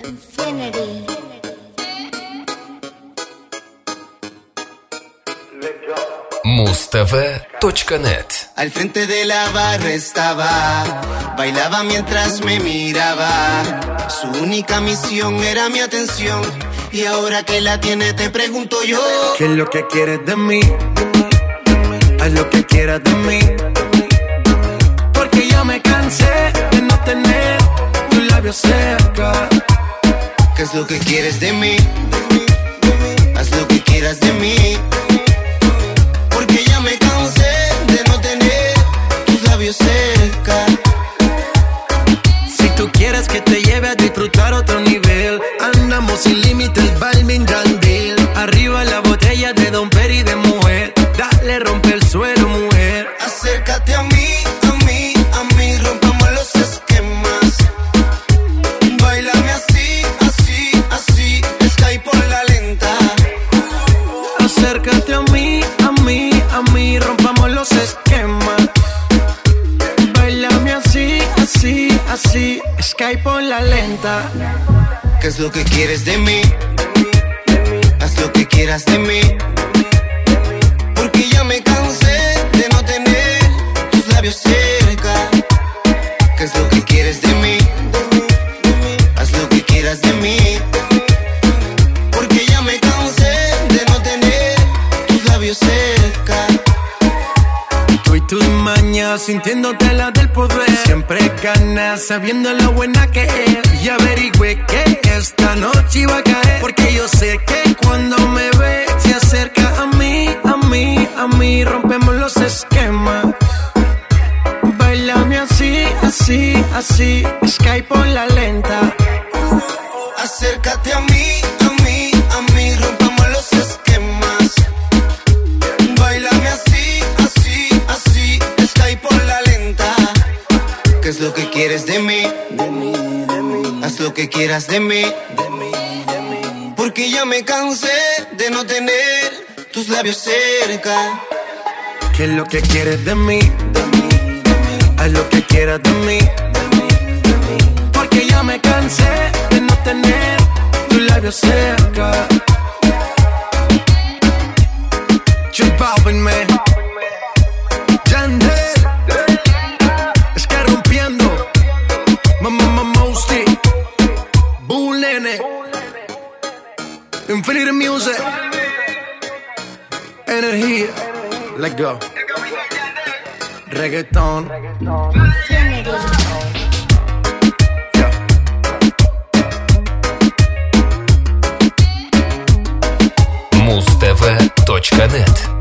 Infinity. Mustv.net. Al frente de la barra estaba, bailaba mientras me miraba. Su única misión era mi atención, y ahora que la tiene te pregunto yo: ¿qué es lo que quieres de mí? Haz lo que quieras de mí, porque ya me cansé de no tener tus labios cerca. ¿Qué es lo que quieres de mí? Haz lo que quieras de mí, porque ya me cansé de no tener tus labios cerca. Si tú quieres que te lleve a disfrutar otro nivel, andamos sin límites, Balvin, Yandel. Arriba la botella de Don Peri de mujer, dale, rompe el suelo, mujer. Acércate a mí, rompamos los esquemas. Báilame así, así, así, Sky por la lenta. Acércate a mí, rompamos los esquemas. Báilame así, así, así, Sky por la lenta. ¿Qué es lo que quieres de mí? Haz lo que quieras de mí, porque ya me cansé de no tener tus labios cerca. ¿Qué es lo que quieres de mí? Haz lo que quieras de mí, porque ya me cansé de no tener tus labios cerca. Tú y tus mañas, sintiéndote la del poder. Siempre ganas, sabiendo lo buena que es. Y averigüe que esta noche iba a caer, porque yo sé que cuando me ve se acerca a mí, rompemos los esquemas. Báilame así, así, así, Sky por la lenta. Acércate a mí, rompamos los esquemas. Báilame así, así, así, Sky por la lenta. ¿Qué es lo que quieres de mí? Haz lo que quieras de mí, porque ya me cansé de no tener tus labios cerca. ¿Qué es lo que quieres de mí? Haz lo que quieras de mí, porque ya me cansé de no tener tus labios cerca. J Balvin, man. Yandel, es que rompiendo. Mosty, Bull Nene, Infinity Music, energía, let's go. Reggaeton. Infinity. Mustv.net.